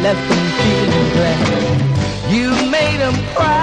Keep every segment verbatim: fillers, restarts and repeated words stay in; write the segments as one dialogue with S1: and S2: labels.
S1: left them feeling glad. You made them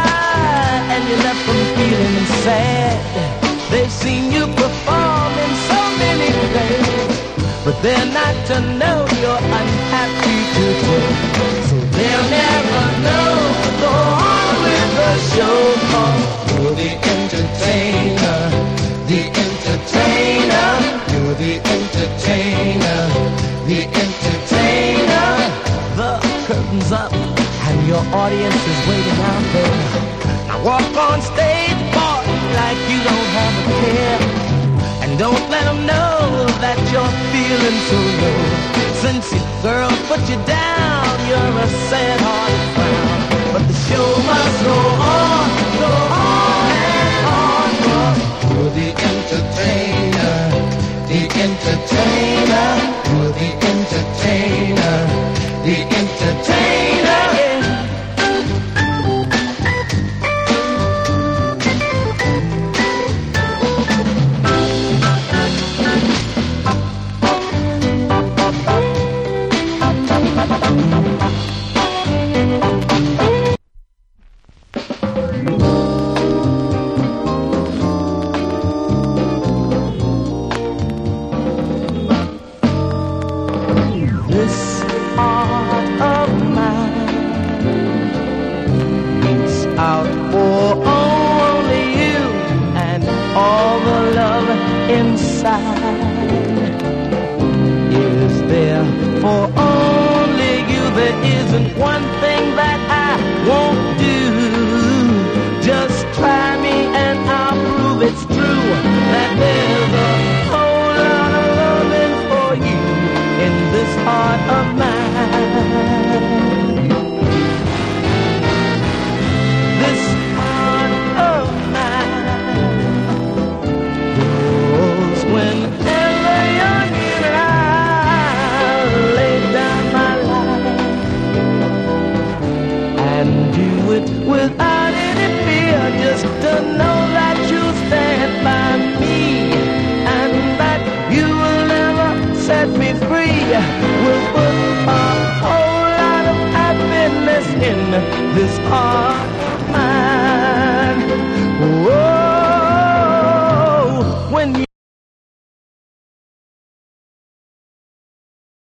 S1: cry and you left them feeling sad. They've seen you perform in so many plays, but they're not to know you're unhappy today. So they'll never know. Go on with the show, cause you're the entertainer, the entertainer, you're the entertainer, the entertainer. The curtain's up and your audience is waiting out there. Now walk on stage, boy, like you don't have a care. And don't let them know that you're feeling so low. Since your girl put you down, you're a sad-hearted clown. But the show must go on, go on and on. You're the entertainer, the entertainer, you're the entertainer, the entertainer. This heart of mine.